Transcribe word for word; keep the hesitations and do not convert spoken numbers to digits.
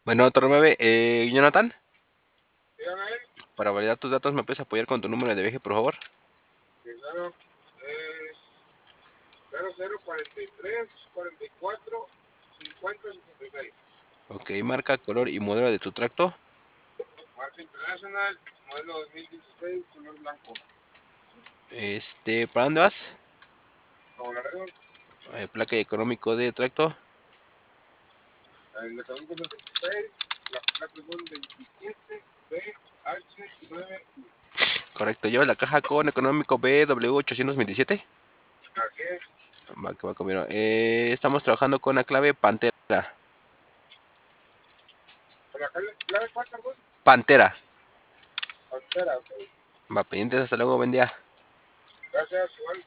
Bueno, Torre nueve, eh, Jonathan, Dígame, para validar tus datos, ¿me puedes apoyar con tu número de viaje, por favor? primero es cero cero cuarenta y tres cuarenta y cuatro cincuenta sesenta y seis. Ok, marca, color y modelo de tu tracto. Marca International, modelo dos mil dieciséis, color blanco. Este, ¿para dónde vas? Como Laredo, Eh, placa y económico de tracto. el económico es el veintiséis, las placas son veintisiete B H nueve U. Correcto, lleva la caja con económico B W ochocientos veintisiete. Así es. Va, que va conmigo. Eh, estamos trabajando con la clave Pantera. Con la clave clave cuatro, perdón. Pantera. Pantera, ok. Va, pendientes, hasta luego, buen día. Gracias, igual.